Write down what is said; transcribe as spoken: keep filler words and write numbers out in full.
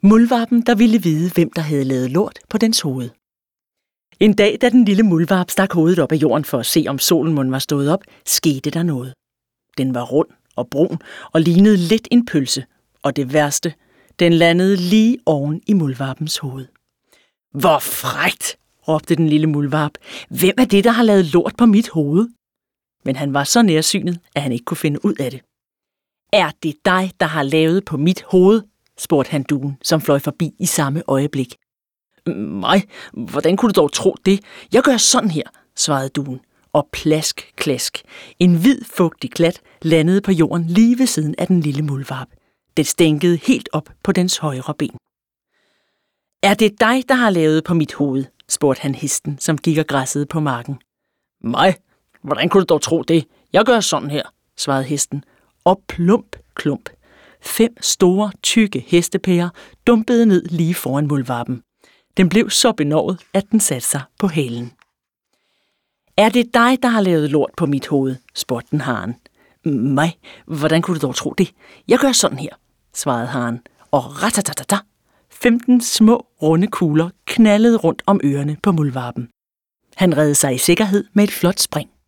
Muldvarpen, der ville vide, hvem der havde lavet lort på dens hoved. En dag, da den lille muldvarp stak hovedet op af jorden for at se, om solen mon var stået op, skete der noget. Den var rund og brun og lignede lidt en pølse, og det værste, den landede lige oven i muldvarpens hoved. Hvor frækt, råbte den lille muldvarp. Hvem er det, der har lavet lort på mit hoved? Men han var så nærsynet, at han ikke kunne finde ud af det. Er det dig, der har lavet på mit hoved? Spurgte han duen, som fløj forbi i samme øjeblik. Mig? Hvordan kunne du dog tro det? Jeg gør sådan her, svarede duen. Og plask, klask. En hvid, fugtig klat landede på jorden lige ved siden af den lille muldvarp. Det stænkede helt op på dens højre ben. Er det dig, der har lavet på mit hoved? Spurgte han hesten, som gik og græssede på marken. Mig? Hvordan kunne du dog tro det? Jeg gør sådan her, svarede hesten. Og plump, klump. Fem store, tykke hestepærer dumpede ned lige foran muldvarpen. Den blev så benovet, at den satte sig på halen. Er det dig, der har lavet lort på mit hoved? Spurgte den haren. Mig? Hvordan kunne du dog tro det? Jeg gør sådan her, svarede haren. Og ratatatata. Femten små, runde kugler knaldede rundt om ørerne på muldvarpen. Han reddede sig i sikkerhed med et flot spring.